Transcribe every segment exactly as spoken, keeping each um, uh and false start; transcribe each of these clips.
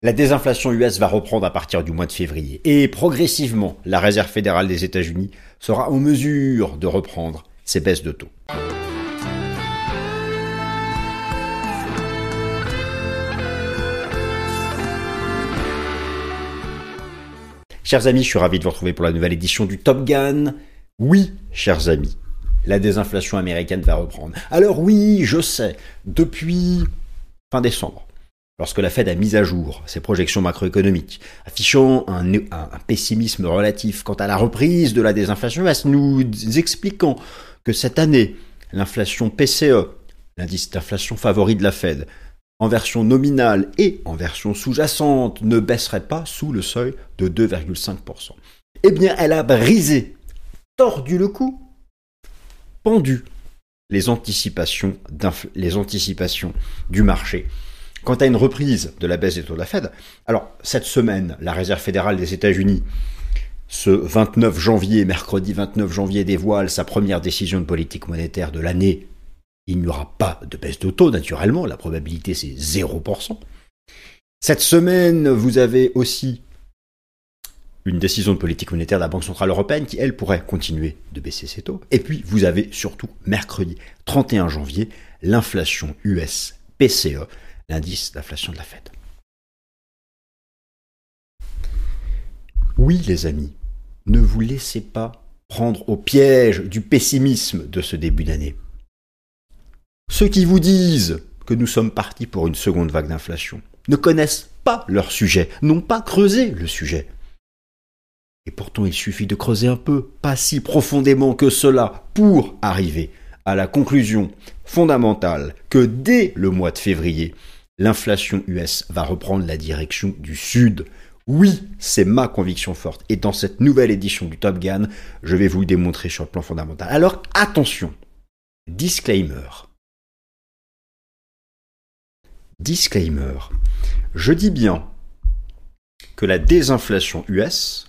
La désinflation U S va reprendre à partir du mois de février et progressivement, la Réserve fédérale des États-Unis sera en mesure de reprendre ses baisses de taux. Chers amis, je suis ravi de vous retrouver pour la nouvelle édition du Top Gun. Oui, chers amis, la désinflation américaine va reprendre. Alors oui, je sais, depuis fin décembre, lorsque la Fed a mis à jour ses projections macroéconomiques, affichant un, un, un pessimisme relatif quant à la reprise de la désinflation U S, nous expliquant que cette année, l'inflation P C E, l'indice d'inflation favori de la Fed, en version nominale et en version sous-jacente, ne baisserait pas sous le seuil de deux virgule cinq pour cent. Eh bien, elle a brisé, tordu le cou, pendu les anticipations, les anticipations du marché quant à une reprise de la baisse des taux de la Fed. Alors, cette semaine, la Réserve fédérale des États-Unis, ce vingt-neuf janvier, mercredi vingt-neuf janvier, dévoile sa première décision de politique monétaire de l'année. Il n'y aura pas de baisse de taux, naturellement, la probabilité c'est zéro pour cent. Cette semaine, vous avez aussi une décision de politique monétaire de la Banque centrale européenne qui, elle, pourrait continuer de baisser ses taux. Et puis, vous avez surtout, mercredi trente et un janvier, l'inflation U S P C E, l'indice d'inflation de la Fed. Oui, les amis, ne vous laissez pas prendre au piège du pessimisme de ce début d'année. Ceux qui vous disent que nous sommes partis pour une seconde vague d'inflation ne connaissent pas leur sujet, n'ont pas creusé le sujet. Et pourtant, il suffit de creuser un peu, pas si profondément que cela, pour arriver à la conclusion fondamentale que dès le mois de février, l'inflation U S va reprendre la direction du sud. Oui, c'est ma conviction forte. Et dans cette nouvelle édition du Top Gun, je vais vous le démontrer sur le plan fondamental. Alors, attention, disclaimer. Disclaimer. Je dis bien que la désinflation U S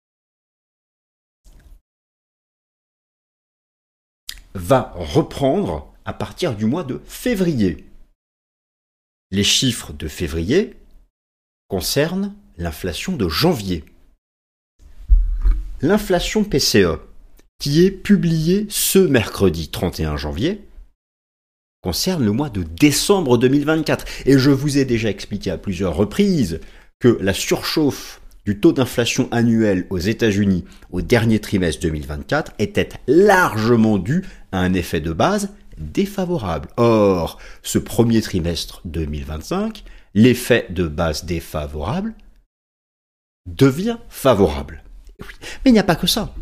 va reprendre à partir du mois de février. Les chiffres de février concernent l'inflation de janvier. L'inflation P C E, qui est publiée ce mercredi trente et un janvier, concerne le mois de décembre deux mille vingt-quatre. Et je vous ai déjà expliqué à plusieurs reprises que la surchauffe du taux d'inflation annuel aux États-Unis au dernier trimestre deux mille vingt-quatre était largement due à un effet de base défavorable. Or, ce premier trimestre deux mille vingt-cinq, l'effet de base défavorable devient favorable. Mais il n'y a pas que ça.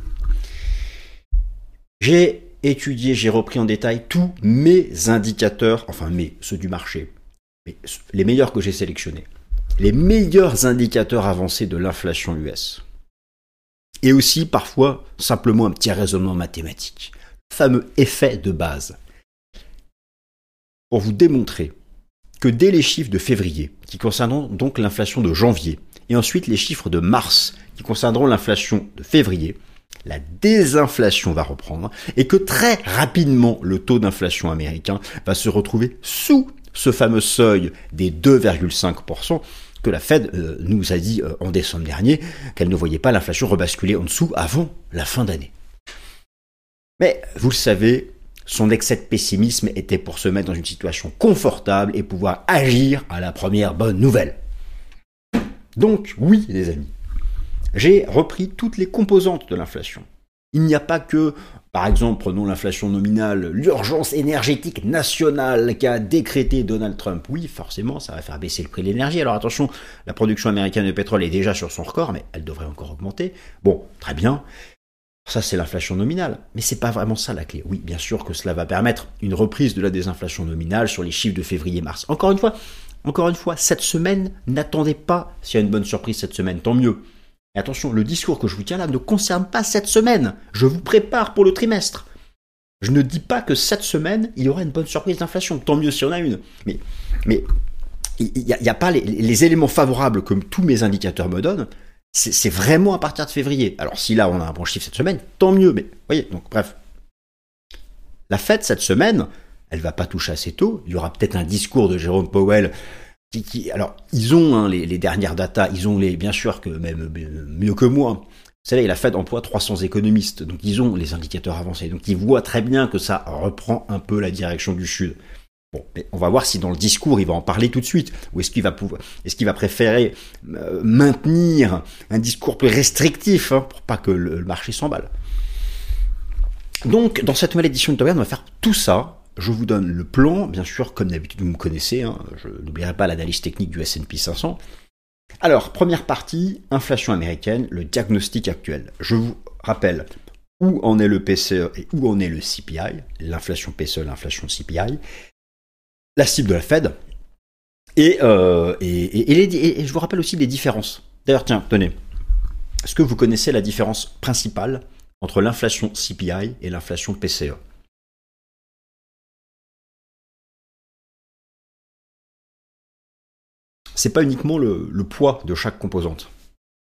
J'ai étudié, j'ai repris en détail tous mes indicateurs, enfin mes, ceux du marché, mais les meilleurs que j'ai sélectionnés, les meilleurs indicateurs avancés de l'inflation U S. Et aussi parfois simplement un petit raisonnement mathématique, le fameux effet de base. Pour vous démontrer que dès les chiffres de février, qui concerneront donc l'inflation de janvier, et ensuite les chiffres de mars, qui concerneront l'inflation de février, la désinflation va reprendre, et que très rapidement, le taux d'inflation américain va se retrouver sous ce fameux seuil des deux virgule cinq pour cent que la Fed euh, nous a dit euh, en décembre dernier qu'elle ne voyait pas l'inflation rebasculer en dessous avant la fin d'année. Mais vous le savez, son excès de pessimisme était pour se mettre dans une situation confortable et pouvoir agir à la première bonne nouvelle. Donc, oui, les amis, j'ai repris toutes les composantes de l'inflation. Il n'y a pas que, par exemple, prenons l'inflation nominale, l'urgence énergétique nationale qu'a décrété Donald Trump. Oui, forcément, ça va faire baisser le prix de l'énergie. Alors attention, la production américaine de pétrole est déjà sur son record, mais elle devrait encore augmenter. Bon, très bien. Ça, c'est l'inflation nominale. Mais c'est pas vraiment ça la clé. Oui, bien sûr que cela va permettre une reprise de la désinflation nominale sur les chiffres de février-mars. Encore une fois, encore une fois, cette semaine, n'attendez pas s'il y a une bonne surprise cette semaine, tant mieux. Et attention, le discours que je vous tiens là ne concerne pas cette semaine. Je vous prépare pour le trimestre. Je ne dis pas que cette semaine, il y aura une bonne surprise d'inflation. Tant mieux s'il y en a une. Mais, mais il n'y a, a pas les, les éléments favorables que tous mes indicateurs me donnent. C'est, c'est vraiment à partir de février. Alors si là, on a un bon chiffre cette semaine, tant mieux. Mais voyez, donc bref. La Fed, cette semaine, elle ne va pas toucher à ses taux. Il y aura peut-être un discours de Jérôme Powell Qui, qui, alors, ils ont hein, les, les dernières datas, ils ont les, bien sûr que même mieux que moi. Vous savez, la Fed emploie trois cents économistes, donc ils ont les indicateurs avancés, donc ils voient très bien que ça reprend un peu la direction du Sud. Bon, mais on va voir si dans le discours il va en parler tout de suite, ou est-ce qu'il va pouvoir, est-ce qu'il va préférer euh, maintenir un discours plus restrictif hein, pour pas que le, le marché s'emballe. Donc, dans cette nouvelle édition de Top Gun, on va faire tout ça. Je vous donne le plan, bien sûr, comme d'habitude, vous me connaissez, hein, je n'oublierai pas l'analyse technique du S and P cinq cents. Alors, première partie, inflation américaine, le diagnostic actuel. Je vous rappelle où en est le P C E et où en est le C P I, l'inflation P C E, l'inflation C P I, la cible de la Fed, et, euh, et, et, et, les, et je vous rappelle aussi les différences. D'ailleurs, tiens, tenez, est-ce que vous connaissez la différence principale entre l'inflation C P I et l'inflation P C E? C'est pas uniquement le, le poids de chaque composante.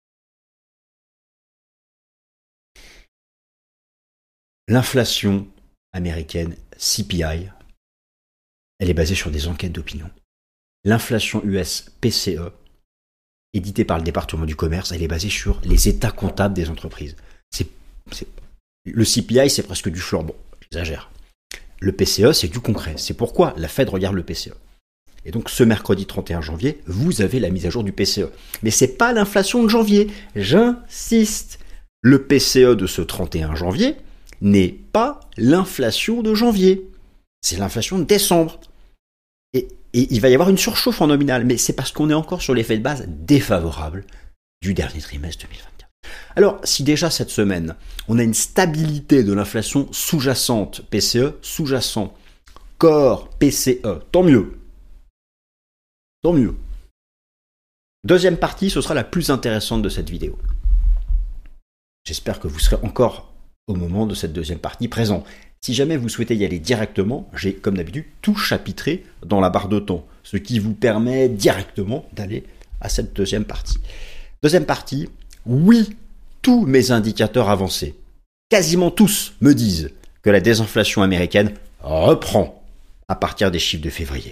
L'inflation américaine C P I, elle est basée sur des enquêtes d'opinion. L'inflation U S P C E, éditée par le département du commerce, elle est basée sur les états comptables des entreprises. C'est, c'est, le C P I, c'est presque du fleurbon, j'exagère. Le P C E, c'est du concret. C'est pourquoi la Fed regarde le P C E. Et donc, ce mercredi trente et un janvier, vous avez la mise à jour du P C E. Mais c'est pas l'inflation de janvier. J'insiste. Le P C E de ce trente et un janvier n'est pas l'inflation de janvier. C'est l'inflation de décembre. Et, et il va y avoir une surchauffe en nominal. Mais c'est parce qu'on est encore sur l'effet de base défavorable du dernier trimestre deux mille vingt-quatre. Alors, si déjà cette semaine, on a une stabilité de l'inflation sous-jacente, P C E sous-jacent, corps P C E, tant mieux. Tant mieux. Deuxième partie, ce sera la plus intéressante de cette vidéo. J'espère que vous serez encore au moment de cette deuxième partie présent. Si jamais vous souhaitez y aller directement, j'ai comme d'habitude tout chapitré dans la barre de temps, ce qui vous permet directement d'aller à cette deuxième partie. Deuxième partie, oui, tous mes indicateurs avancés, quasiment tous, me disent que la désinflation américaine reprend à partir des chiffres de février.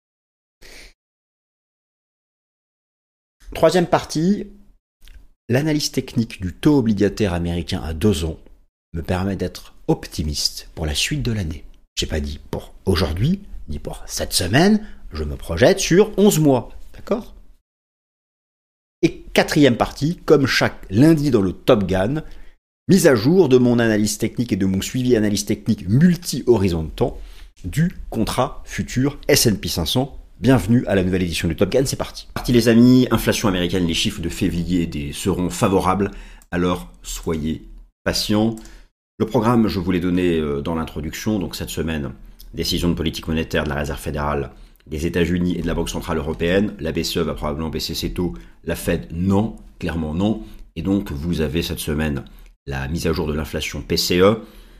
Troisième partie, l'analyse technique du taux obligataire américain à deux ans me permet d'être optimiste pour la suite de l'année. Je n'ai pas dit pour aujourd'hui, ni pour cette semaine, je me projette sur onze mois, d'accord? Et quatrième partie, comme chaque lundi dans le Top Gun, mise à jour de mon analyse technique et de mon suivi analyse technique multi-horizon de temps du contrat futur S and P cinq cents. Bienvenue à la nouvelle édition du Top Gun, c'est parti. Parti les amis, inflation américaine, les chiffres de février des seront favorables, alors soyez patients. Le programme, je vous l'ai donné dans l'introduction, donc cette semaine, décision de politique monétaire de la Réserve fédérale des États-Unis et de la Banque centrale européenne. La B C E va probablement baisser ses taux, la Fed non, clairement non. Et donc vous avez cette semaine la mise à jour de l'inflation P C E,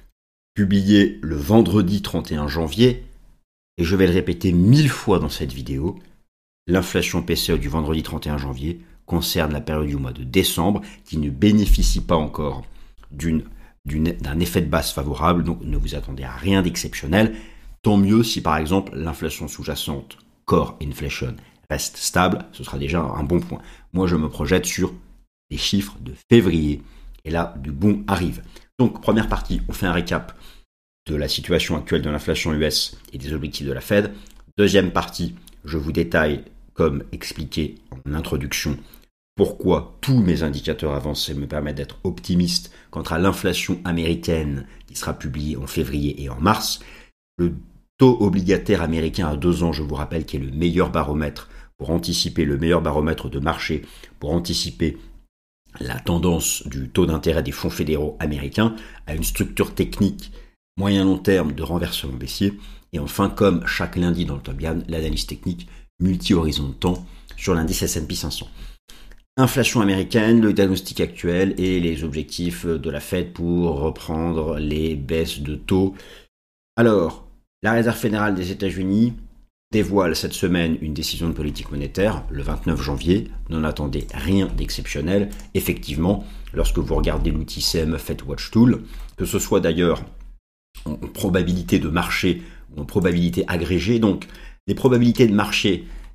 publiée le vendredi trente et un janvier. Et je vais le répéter mille fois dans cette vidéo, l'inflation P C E du vendredi trente et un janvier concerne la période du mois de décembre qui ne bénéficie pas encore d'une, d'une, d'un effet de base favorable, donc ne vous attendez à rien d'exceptionnel. Tant mieux si par exemple l'inflation sous-jacente, core inflation, reste stable, ce sera déjà un bon point. Moi je me projette sur les chiffres de février, et là du bon arrive. Donc première partie, on fait un récap de la situation actuelle de l'inflation U S et des objectifs de la Fed. Deuxième partie, je vous détaille, comme expliqué en introduction, pourquoi tous mes indicateurs avancés me permettent d'être optimiste quant à l'inflation américaine qui sera publiée en février et en mars. Le taux obligataire américain à deux ans, je vous rappelle, qui est le meilleur baromètre pour anticiper, le meilleur baromètre de marché pour anticiper la tendance du taux d'intérêt des fonds fédéraux américains, a une structure technique moyen-long terme de renversement baissier. Et enfin, comme chaque lundi dans le Top Gun, l'analyse technique multi-horizon de temps sur l'indice S and P cinq cents. Inflation américaine, le diagnostic actuel et les objectifs de la Fed pour reprendre les baisses de taux. Alors, la Réserve fédérale des États-Unis dévoile cette semaine une décision de politique monétaire le vingt-neuf janvier. N'en attendez rien d'exceptionnel. Effectivement, lorsque vous regardez l'outil C M E Fed Watch Tool, que ce soit d'ailleurs en probabilité de marché ou en probabilité agrégée. Donc, les probabilités de marché,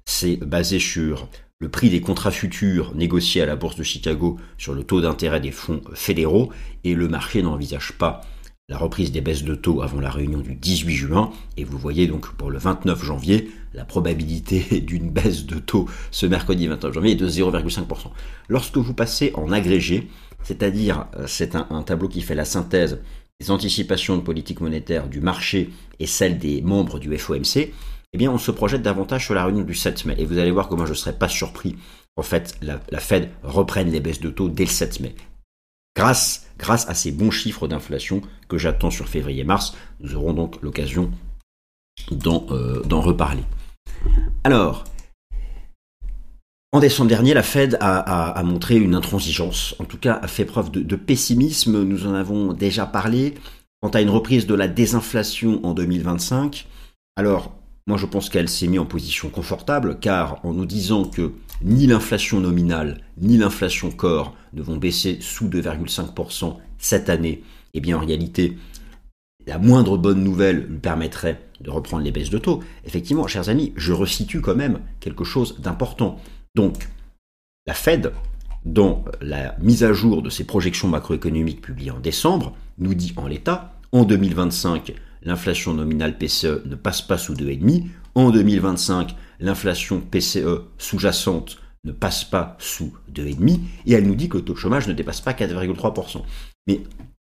c'est basé sur le prix des contrats futurs négociés à la bourse de Chicago sur le taux d'intérêt des fonds fédéraux, et le marché n'envisage pas la reprise des baisses de taux avant la réunion du dix-huit juin, et vous voyez donc pour le vingt-neuf janvier, la probabilité d'une baisse de taux ce mercredi vingt-neuf janvier est de zéro virgule cinq pour cent. Lorsque vous passez en agrégé, c'est-à-dire c'est un, un tableau qui fait la synthèse des anticipations de politique monétaire du marché et celles des membres du F O M C, eh bien on se projette davantage sur la réunion du sept mai, et vous allez voir que moi je ne serais pas surpris en fait la, la Fed reprenne les baisses de taux dès le sept mai. Grâce, grâce à ces bons chiffres d'inflation que j'attends sur février-mars, nous aurons donc l'occasion d'en, euh, d'en reparler. Alors, en décembre dernier, la Fed a, a, a montré une intransigeance, en tout cas a fait preuve de, de pessimisme, nous en avons déjà parlé, quant à une reprise de la désinflation en deux mille vingt-cinq. Alors, moi je pense qu'elle s'est mise en position confortable, car en nous disant que ni l'inflation nominale, ni l'inflation corps ne vont baisser sous deux virgule cinq pour cent cette année, eh bien en réalité, la moindre bonne nouvelle lui permettrait de reprendre les baisses de taux. Effectivement, chers amis, je resitue quand même quelque chose d'important. Donc, la Fed, dans la mise à jour de ses projections macroéconomiques publiées en décembre, nous dit en l'état, en deux mille vingt-cinq, l'inflation nominale P C E ne passe pas sous deux virgule cinq. En deux mille vingt-cinq, l'inflation P C E sous-jacente ne passe pas sous deux virgule cinq. Et elle nous dit que le taux de chômage ne dépasse pas quatre virgule trois pour cent. Mais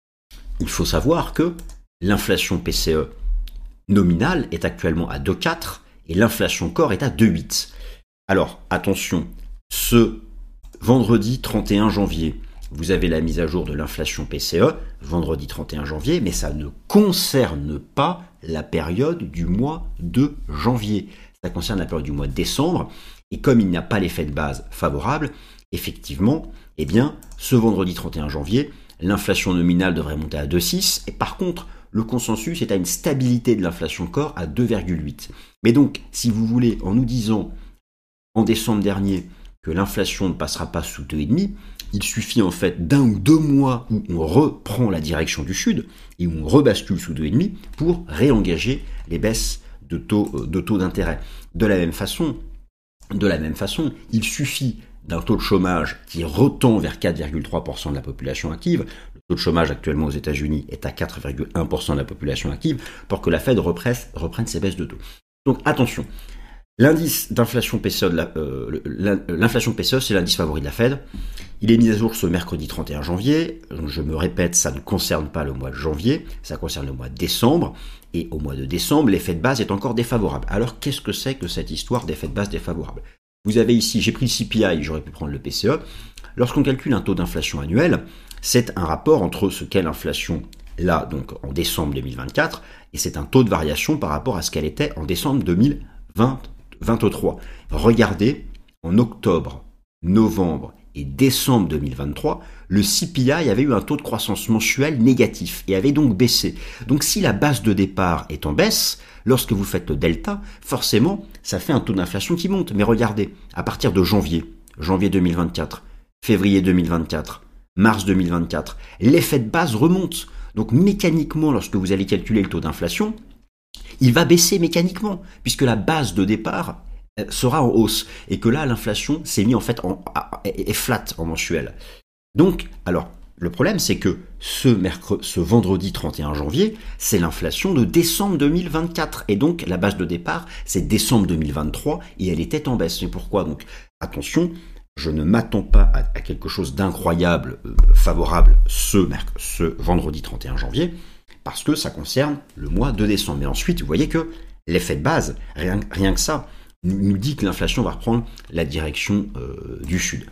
il faut savoir que l'inflation P C E nominale est actuellement à deux virgule quatre et l'inflation corps est à deux virgule huit. Alors, attention, ce vendredi trente et un janvier, vous avez la mise à jour de l'inflation P C E, vendredi trente et un janvier, mais ça ne concerne pas la période du mois de janvier. Ça concerne la période du mois de décembre, et comme il n'y a pas l'effet de base favorable, effectivement, eh bien, ce vendredi trente et un janvier, l'inflation nominale devrait monter à deux virgule six, et par contre, le consensus est à une stabilité de l'inflation corps à deux virgule huit. Mais donc, si vous voulez, en nous disant en décembre dernier que l'inflation ne passera pas sous deux virgule cinq, il suffit en fait d'un ou deux mois où on reprend la direction du sud et où on rebascule sous deux virgule cinq pour réengager les baisses de taux, de taux d'intérêt. De la même façon, de la même façon, il suffit d'un taux de chômage qui retend vers quatre virgule trois pour cent de la population active. Le taux de chômage actuellement aux États-Unis est à quatre virgule un pour cent de la population active pour que la Fed reprenne, reprenne ses baisses de taux. Donc attention. L'indice d'inflation P C E, de la, euh, l'inflation P C E, c'est l'indice favori de la Fed. Il est mis à jour ce mercredi trente et un janvier. Je me répète, ça ne concerne pas le mois de janvier, ça concerne le mois de décembre. Et au mois de décembre, l'effet de base est encore défavorable. Alors, qu'est-ce que c'est que cette histoire d'effet de base défavorable ? Vous avez ici, j'ai pris le C P I, j'aurais pu prendre le P C E. Lorsqu'on calcule un taux d'inflation annuel, c'est un rapport entre ce qu'est l'inflation là, donc en décembre deux mille vingt-quatre, et c'est un taux de variation par rapport à ce qu'elle était en décembre deux mille vingt-trois. Regardez, en octobre, novembre et décembre deux mille vingt-trois, le C P I avait eu un taux de croissance mensuel négatif et avait donc baissé. Donc si la base de départ est en baisse, lorsque vous faites le delta, forcément, ça fait un taux d'inflation qui monte. Mais regardez, à partir de janvier, janvier deux mille vingt-quatre, février deux mille vingt-quatre, mars deux mille vingt-quatre, l'effet de base remonte. Donc mécaniquement, lorsque vous allez calculer le taux d'inflation, il va baisser mécaniquement, puisque la base de départ sera en hausse, et que là, l'inflation s'est mise en fait en, est flat en mensuel. Donc, alors, le problème, c'est que ce, mercredi, ce vendredi trente et un janvier, c'est l'inflation de décembre deux mille vingt-quatre, et donc la base de départ, c'est décembre deux mille vingt-trois, et elle était en baisse. C'est pourquoi, donc, attention, je ne m'attends pas à, à quelque chose d'incroyable, euh, favorable, ce, merc- ce vendredi trente et un janvier, parce que ça concerne le mois de décembre. Mais ensuite, vous voyez que l'effet de base, rien, rien que ça, nous dit que l'inflation va reprendre la direction euh, du sud.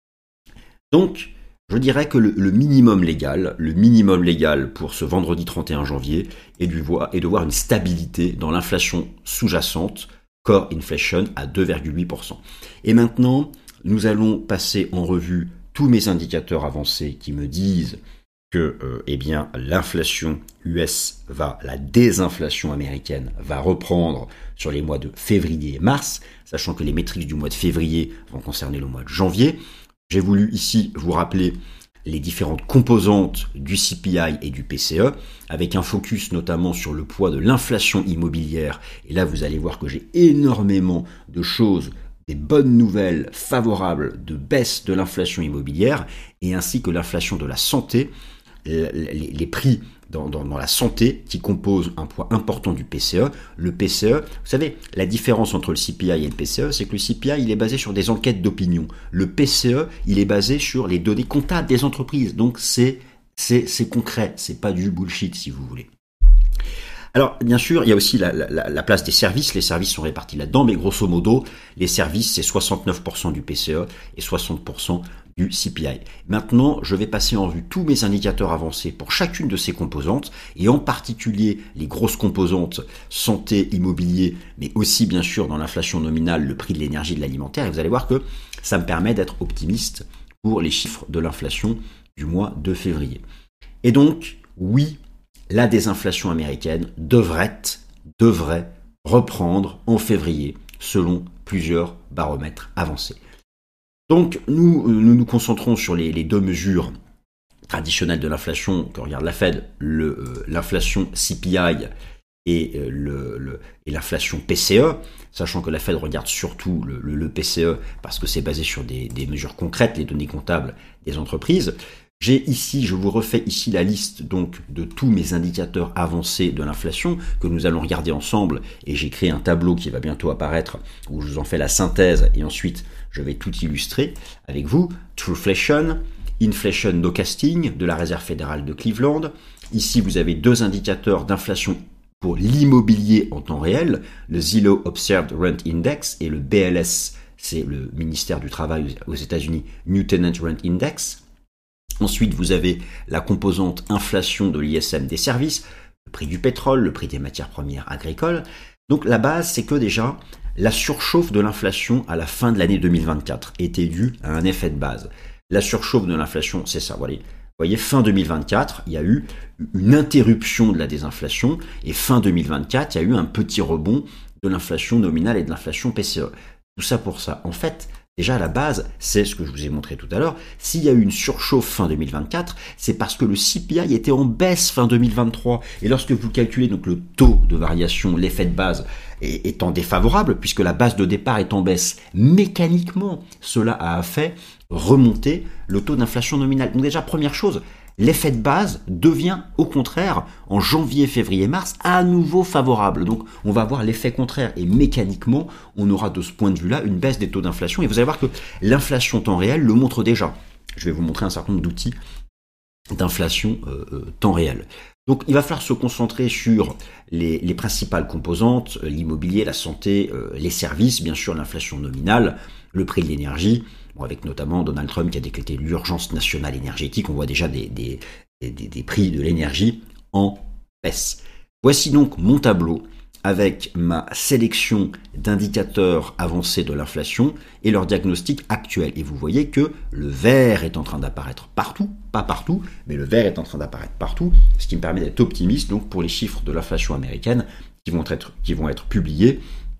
Donc, je dirais que le, le minimum légal, le minimum légal pour ce vendredi trente et un janvier est de voir, est de voir une stabilité dans l'inflation sous-jacente, core inflation, à deux virgule huit pour cent. Et maintenant, nous allons passer en revue tous mes indicateurs avancés qui me disent que euh, eh bien, l'inflation U S va, la désinflation américaine va reprendre sur les mois de février et mars, sachant que les métriques du mois de février vont concerner le mois de janvier. J'ai voulu ici vous rappeler les différentes composantes du C P I et du P C E, avec un focus notamment sur le poids de l'inflation immobilière. Et là, vous allez voir que j'ai énormément de choses des bonnes nouvelles favorables de baisse de l'inflation immobilière et ainsi que l'inflation de la santé, les, les prix dans, dans, dans la santé qui composent un poids important du P C E. Le P C E, vous savez, la différence entre le C P I et le P C E, c'est que le C P I, il est basé sur des enquêtes d'opinion. Le P C E, il est basé sur les données comptables des entreprises. Donc c'est, c'est, c'est concret, c'est pas du bullshit si vous voulez. Alors, bien sûr, il y a aussi la, la, la place des services. Les services sont répartis là-dedans, mais grosso modo, les services, c'est soixante-neuf pour cent du P C E et soixante pour cent du C P I. Maintenant, je vais passer en vue tous mes indicateurs avancés pour chacune de ces composantes, et en particulier les grosses composantes santé, immobilier, mais aussi, bien sûr, dans l'inflation nominale, le prix de l'énergie et de l'alimentaire. Et vous allez voir que ça me permet d'être optimiste pour les chiffres de l'inflation du mois de février. Et donc, oui, la désinflation américaine devrait, devrait reprendre en février, selon plusieurs baromètres avancés. Donc, nous nous, nous concentrons sur les, les deux mesures traditionnelles de l'inflation que regarde la Fed, le, euh, l'inflation C P I et, euh, le, le, et l'inflation P C E, sachant que la Fed regarde surtout le, le, le P C E parce que c'est basé sur des, des mesures concrètes, les données comptables des entreprises. J'ai ici, je vous refais ici la liste donc de tous mes indicateurs avancés de l'inflation que nous allons regarder ensemble, et j'ai créé un tableau qui va bientôt apparaître où je vous en fais la synthèse et ensuite je vais tout illustrer avec vous. Trueflation, Inflation Nowcasting de la Réserve fédérale de Cleveland. Ici, vous avez deux indicateurs d'inflation pour l'immobilier en temps réel, le Zillow Observed Rent Index et le B L S, c'est le ministère du Travail aux États-Unis, New Tenant Rent Index. Ensuite, vous avez la composante inflation de l'I S M des services, le prix du pétrole, le prix des matières premières agricoles. Donc la base, c'est que déjà, la surchauffe de l'inflation à la fin de l'année deux mille vingt-quatre était due à un effet de base. La surchauffe de l'inflation, c'est ça, voilà. Vous voyez, fin deux mille vingt-quatre, il y a eu une interruption de la désinflation, et fin deux mille vingt-quatre, il y a eu un petit rebond de l'inflation nominale et de l'inflation P C E. Tout ça pour ça. En fait, déjà, à la base, c'est ce que je vous ai montré tout à l'heure. S'il y a eu une surchauffe fin deux mille vingt-quatre, c'est parce que le C P I était en baisse fin deux mille vingt-trois. Et lorsque vous calculez donc le taux de variation, l'effet de base étant défavorable, puisque la base de départ est en baisse, mécaniquement, cela a fait remonter le taux d'inflation nominale. Donc déjà, première chose, l'effet de base devient, au contraire, en janvier, février, mars, à nouveau favorable. Donc, on va voir l'effet contraire. Et mécaniquement, on aura de ce point de vue-là une baisse des taux d'inflation. Et vous allez voir que l'inflation temps réel le montre déjà. Je vais vous montrer un certain nombre d'outils d'inflation euh, euh, temps réel. Donc, il va falloir se concentrer sur les, les principales composantes, euh, l'immobilier, la santé, euh, les services, bien sûr, l'inflation nominale, le prix de l'énergie. Bon, avec notamment Donald Trump qui a décrété l'urgence nationale énergétique, on voit déjà des, des, des, des prix de l'énergie en baisse. Voici donc mon tableau avec ma sélection d'indicateurs avancés de l'inflation et leur diagnostic actuel. Et vous voyez que le vert est en train d'apparaître partout, pas partout, mais le vert est en train d'apparaître partout, ce qui me permet d'être optimiste donc pour les chiffres de l'inflation américaine qui vont être, qui vont être publiés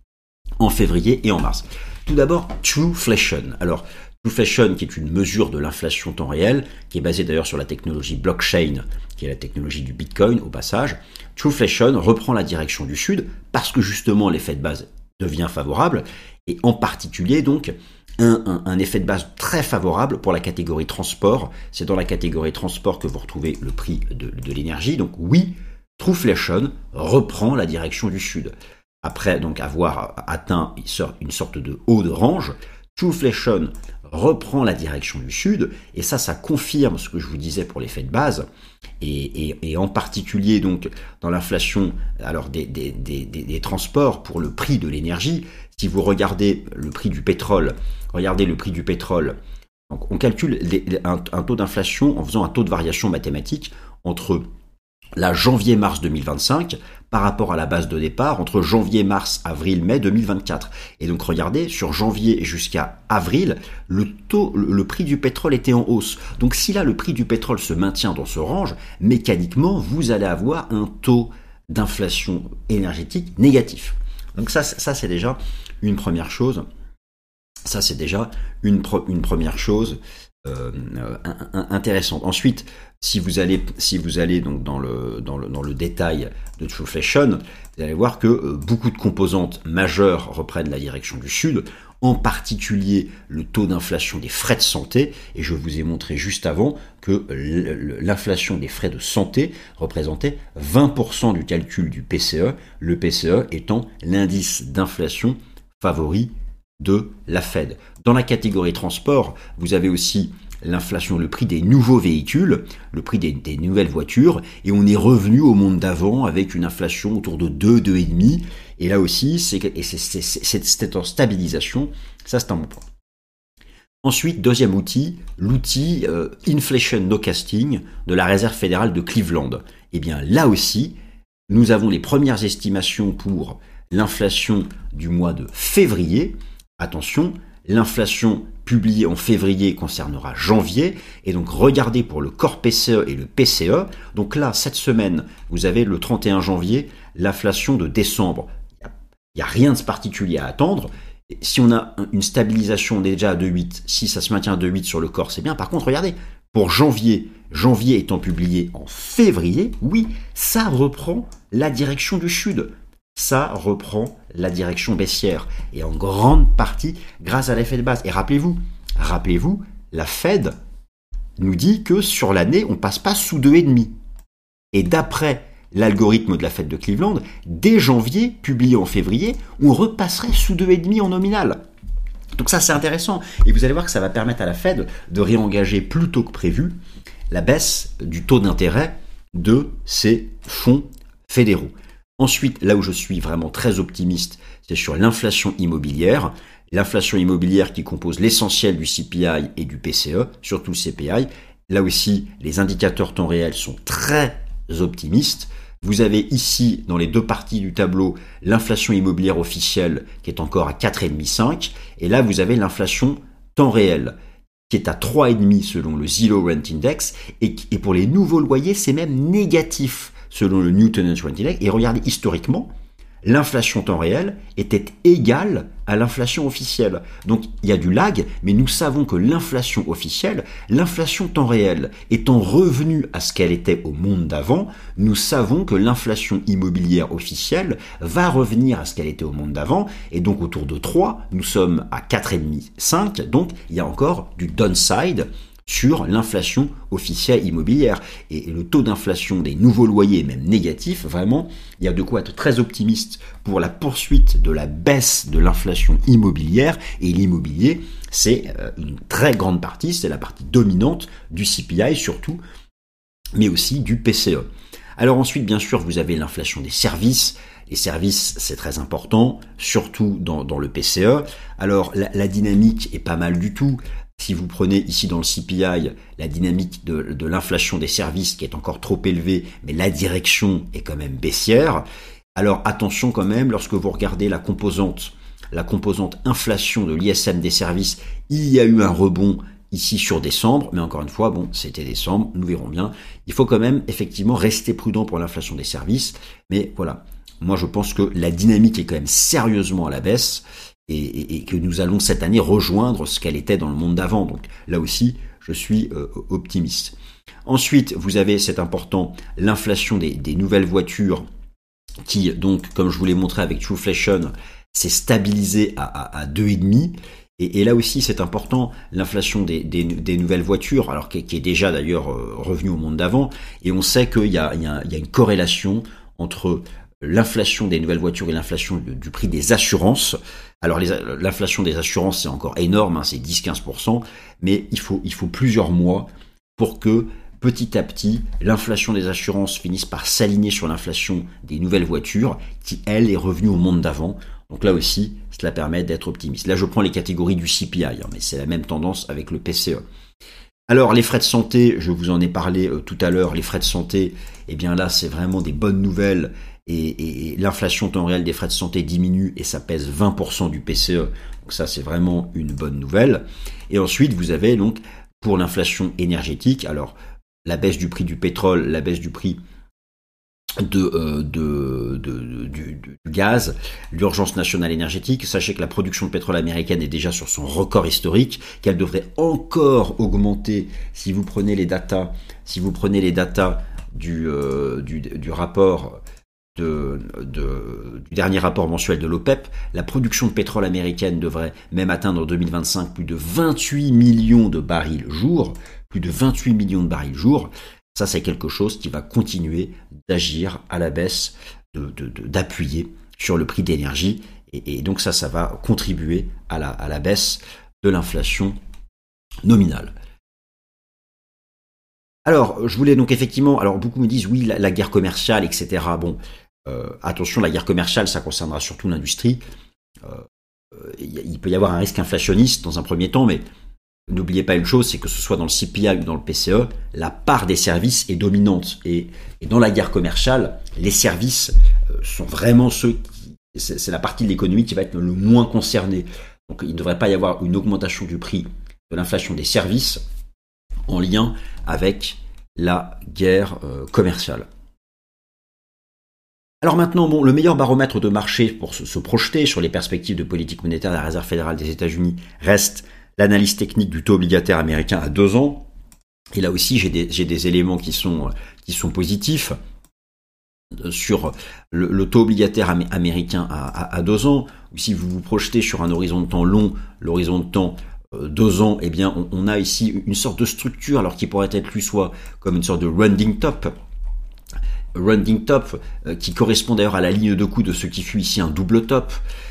en février et en mars. Tout d'abord, Trueflation. Alors, Trueflation, qui est une mesure de l'inflation temps réel, qui est basée d'ailleurs sur la technologie blockchain, qui est la technologie du Bitcoin au passage. Trueflation reprend la direction du sud parce que justement l'effet de base devient favorable, et en particulier donc un, un, un effet de base très favorable pour la catégorie transport. C'est dans la catégorie transport que vous retrouvez le prix de, de l'énergie. Donc oui, Trueflation reprend la direction du sud. Après donc avoir atteint une sorte de haut de range, Trueflation reprend la direction du sud, et ça, ça confirme ce que je vous disais pour l'effet de base, et, et, et en particulier donc dans l'inflation alors des, des, des, des, des transports pour le prix de l'énergie. Si vous regardez le prix du pétrole, regardez le prix du pétrole, donc on calcule les, un, un taux d'inflation en faisant un taux de variation mathématique entre la janvier-mars deux mille vingt-cinq par rapport à la base de départ entre janvier, mars, avril, mai deux mille vingt-quatre. Et donc regardez, sur janvier jusqu'à avril, le taux, le prix du pétrole était en hausse. Donc si là le prix du pétrole se maintient dans ce range, mécaniquement vous allez avoir un taux d'inflation énergétique négatif. Donc ça, ça c'est déjà une première chose. Ça c'est déjà une, pro, une première chose euh, intéressante. Ensuite, si vous allez, si vous allez donc dans le, dans le, dans le détail de Trueflation, vous allez voir que euh, beaucoup de composantes majeures reprennent la direction du sud, en particulier le taux d'inflation des frais de santé, et je vous ai montré juste avant que l'inflation des frais de santé représentait vingt pour cent du calcul du P C E, le P C E étant l'indice d'inflation favori de la Fed. Dans la catégorie transport, vous avez aussi l'inflation, le prix des nouveaux véhicules, le prix des, des nouvelles voitures, et on est revenu au monde d'avant avec une inflation autour de deux, deux virgule cinq, et là aussi, c'est, et c'est, c'est, c'est, c'est en stabilisation, ça c'est un bon point. Ensuite, deuxième outil, l'outil euh, Inflation Nowcasting de la Réserve fédérale de Cleveland. Eh bien là aussi, nous avons les premières estimations pour l'inflation du mois de février. Attention, l'inflation publiée en février concernera janvier, et donc regardez pour le Core P C E et le P C E. Donc là, cette semaine, vous avez le trente et un janvier, l'inflation de décembre. Il n'y a rien de particulier à attendre. Si on a une stabilisation déjà à deux virgule huit, si ça se maintient à deux virgule huit sur le Core, c'est bien. Par contre, regardez, pour janvier, janvier étant publié en février, oui, ça reprend la direction du sud. Ça reprend la direction baissière, et en grande partie grâce à l'effet de base. Et rappelez-vous, rappelez-vous, la Fed nous dit que sur l'année, on passe pas sous deux virgule cinq. Et d'après l'algorithme de la Fed de Cleveland, dès janvier, publié en février, on repasserait sous deux virgule cinq en nominal. Donc ça, c'est intéressant. Et vous allez voir que ça va permettre à la Fed de réengager plus tôt que prévu la baisse du taux d'intérêt de ses fonds fédéraux. Ensuite, là où je suis vraiment très optimiste, c'est sur l'inflation immobilière. L'inflation immobilière qui compose l'essentiel du C P I et du P C E, surtout le C P I. Là aussi, les indicateurs temps réel sont très optimistes. Vous avez ici, dans les deux parties du tableau, l'inflation immobilière officielle qui est encore à quatre virgule cinq à cinq. Et là, vous avez l'inflation temps réel qui est à trois virgule cinq selon le Zillow Rent Index. Et, et pour les nouveaux loyers, c'est même négatif selon le New Tenant Rent Index. Et regardez, historiquement, l'inflation temps réel était égale à l'inflation officielle. Donc il y a du lag, mais nous savons que l'inflation officielle, l'inflation temps réel étant revenue à ce qu'elle était au monde d'avant, nous savons que l'inflation immobilière officielle va revenir à ce qu'elle était au monde d'avant, et donc autour de trois, nous sommes à quatre virgule cinq, cinq, donc il y a encore du downside sur l'inflation officielle immobilière. Et le taux d'inflation des nouveaux loyers est même négatif. Vraiment, il y a de quoi être très optimiste pour la poursuite de la baisse de l'inflation immobilière. Et l'immobilier, c'est une très grande partie, c'est la partie dominante du C P I surtout, mais aussi du P C E. Alors ensuite, bien sûr, vous avez l'inflation des services. Les services, c'est très important, surtout dans, dans le P C E. Alors, la, la dynamique est pas mal du tout. Si vous prenez ici dans le C P I la dynamique de, de l'inflation des services qui est encore trop élevée, mais la direction est quand même baissière. Alors attention quand même, lorsque vous regardez la composante, la composante inflation de l'I S M des services, il y a eu un rebond ici sur décembre, mais encore une fois, bon, c'était décembre, nous verrons bien. Il faut quand même effectivement rester prudent pour l'inflation des services, mais voilà, moi je pense que la dynamique est quand même sérieusement à la baisse. Et, et, et que nous allons cette année rejoindre ce qu'elle était dans le monde d'avant. Donc là aussi, je suis euh, optimiste. Ensuite, vous avez, c'est important, l'inflation des, des nouvelles voitures qui, donc, comme je vous l'ai montré avec Trueflation, s'est stabilisée à, à, à deux virgule cinq. Et, et là aussi, c'est important, l'inflation des, des, des nouvelles voitures, alors qui, qui est déjà d'ailleurs euh, revenue au monde d'avant. Et on sait qu'il y a, il y a, il y a une corrélation entre l'inflation des nouvelles voitures et l'inflation du, du prix des assurances. Alors les, l'inflation des assurances, c'est encore énorme, hein, c'est dix à quinze pour cent, mais il faut, il faut plusieurs mois pour que petit à petit, l'inflation des assurances finisse par s'aligner sur l'inflation des nouvelles voitures, qui, elle, est revenue au monde d'avant. Donc là aussi, cela permet d'être optimiste. Là, je prends les catégories du C P I, hein, mais c'est la même tendance avec le P C E. Alors, les frais de santé, je vous en ai parlé euh, tout à l'heure, les frais de santé, eh bien là, c'est vraiment des bonnes nouvelles. Et, et, et l'inflation temps réel des frais de santé diminue et ça pèse vingt pour cent du P C E. Donc ça, c'est vraiment une bonne nouvelle. Et ensuite, vous avez donc pour l'inflation énergétique, alors la baisse du prix du pétrole, la baisse du prix de, euh, de, de, de, du, du gaz, l'urgence nationale énergétique. Sachez que la production de pétrole américaine est déjà sur son record historique, qu'elle devrait encore augmenter si vous prenez les datas, si vous prenez les datas du, euh, du, du rapport de, de, du dernier rapport mensuel de l'OPEP, la production de pétrole américaine devrait même atteindre en deux mille vingt-cinq plus de vingt-huit millions de barils jour, plus de vingt-huit millions de barils jour. Ça, c'est quelque chose qui va continuer d'agir à la baisse, de, de, de, d'appuyer sur le prix d'énergie. Et, et donc ça, ça va contribuer à la, à la baisse de l'inflation nominale. Alors, je voulais donc effectivement, alors beaucoup me disent oui, la, la guerre commerciale, et cetera. Bon, euh, attention, la guerre commerciale, ça concernera surtout l'industrie. Euh, il peut y avoir un risque inflationniste dans un premier temps, mais n'oubliez pas une chose, c'est que ce soit dans le C P I ou dans le P C E, la part des services est dominante. Et, et dans la guerre commerciale, les services sont vraiment ceux qui, c'est, c'est la partie de l'économie qui va être le moins concernée. Donc, il ne devrait pas y avoir une augmentation du prix de l'inflation des services en lien avec la guerre euh, commerciale. Alors maintenant, bon, le meilleur baromètre de marché pour se, se projeter sur les perspectives de politique monétaire de la Réserve fédérale des États-Unis reste l'analyse technique du taux obligataire américain à deux ans. Et là aussi, j'ai des, j'ai des éléments qui sont, qui sont positifs sur le, le taux obligataire am- américain à, à, à deux ans. Ou si vous vous projetez sur un horizon de temps long, l'horizon de temps deux ans, eh bien, on, on a ici une sorte de structure, alors qui pourrait être lu soit comme une sorte de rounding top, rounding top, euh, qui correspond d'ailleurs à la ligne de coup de ce qui fut ici un double top.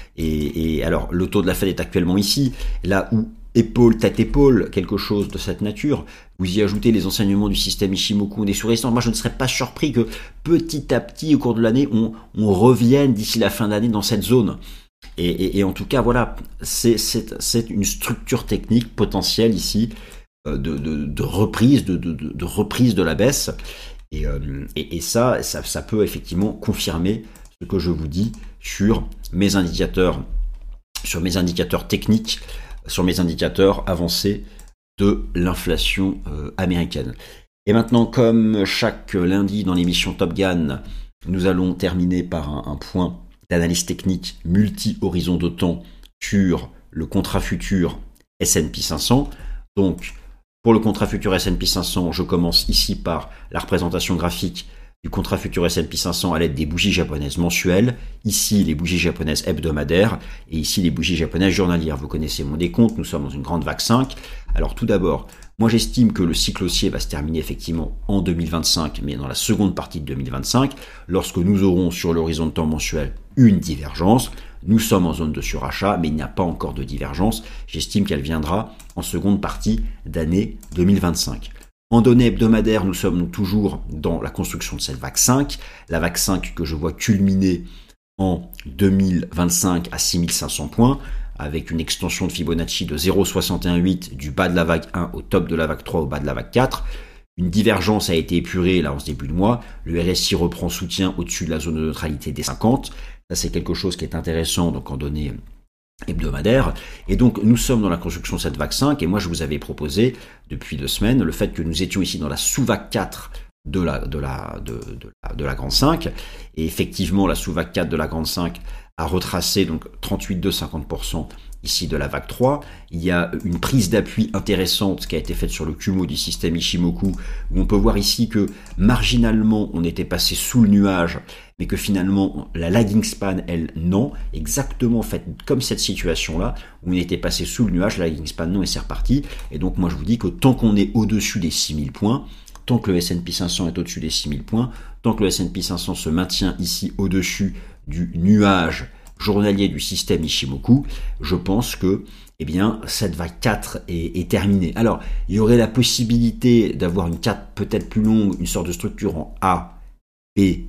Et, et alors, le taux de la Fed est actuellement ici, là où épaule, tête, épaule, quelque chose de cette nature. Vous y ajoutez les enseignements du système Ishimoku, on est sur résistance. Moi, je ne serais pas surpris que petit à petit, au cours de l'année, on, on revienne d'ici la fin d'année dans cette zone. Et, et, et en tout cas, voilà, c'est, c'est, c'est une structure technique potentielle ici euh, de, de, de reprise, de, de, de reprise de la baisse. Et, euh, et, et ça, ça, ça peut effectivement confirmer ce que je vous dis sur mes indicateurs, sur mes indicateurs techniques, sur mes indicateurs avancés de l'inflation euh, américaine. Et maintenant, comme chaque lundi dans l'émission Top Gun, nous allons terminer par un, un point d'analyse technique multi-horizon de temps sur le contrat futur S and P cinq cents. Donc, pour le contrat futur S and P cinq cents, je commence ici par la représentation graphique du contrat futur S and P cinq cents à l'aide des bougies japonaises mensuelles. Ici, les bougies japonaises hebdomadaires et ici, les bougies japonaises journalières. Vous connaissez mon décompte, nous sommes dans une grande vague cinq. Alors, tout d'abord, moi, j'estime que le cycle haussier va se terminer effectivement en deux mille vingt-cinq, mais dans la seconde partie de deux mille vingt-cinq, lorsque nous aurons sur l'horizon de temps mensuel une divergence. Nous sommes en zone de surachat, mais il n'y a pas encore de divergence. J'estime qu'elle viendra en seconde partie d'année deux mille vingt-cinq. En données hebdomadaires, nous sommes toujours dans la construction de cette vague cinq. La vague cinq que je vois culminer en deux mille vingt-cinq à six mille cinq cents points, avec une extension de Fibonacci de zéro virgule soixante et un huit du bas de la vague un au top de la vague trois au bas de la vague quatre. Une divergence a été épurée là en ce début de mois. Le R S I reprend soutien au-dessus de la zone de neutralité des cinquante. Ça, c'est quelque chose qui est intéressant donc en données hebdomadaires. Et donc, nous sommes dans la construction de cette vague cinq. Et moi, je vous avais proposé depuis deux semaines le fait que nous étions ici dans la sous-vague quatre de la, de la, de, de la, de la grande cinq. Et effectivement, la sous-vague quatre de la grande cinq a retracé donc trente-huit virgule deux cinquante pour cent ici de la vague trois. Il y a une prise d'appui intéressante qui a été faite sur le Kumo du système Ishimoku, où on peut voir ici que marginalement on était passé sous le nuage, mais que finalement la lagging span, elle, non, exactement en fait comme cette situation-là, où on était passé sous le nuage, la lagging span non, et c'est reparti. Et donc moi je vous dis que tant qu'on est au-dessus des six mille points, tant que le S and P cinq cents est au-dessus des six mille points, tant que le S and P cinq cents se maintient ici au-dessus du nuage journalier du système Ishimoku, je pense que eh bien, cette vague quatre est, est terminée. Alors, il y aurait la possibilité d'avoir une quatre peut-être plus longue, une sorte de structure en A, B,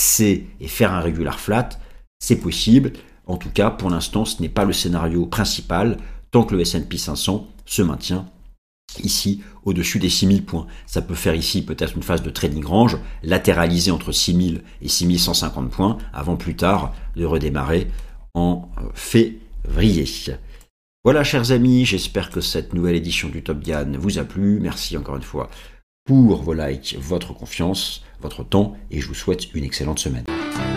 C et faire un regular flat. C'est possible. En tout cas, pour l'instant, ce n'est pas le scénario principal tant que le S and P cinq cents se maintient ici au-dessus des six mille points. Ça peut faire ici peut-être une phase de trading range latéralisée entre six mille et six mille cent cinquante points avant plus tard de redémarrer en février. Voilà, chers amis, j'espère que cette nouvelle édition du Top Gun vous a plu. Merci encore une fois pour vos likes, votre confiance, votre temps et je vous souhaite une excellente semaine.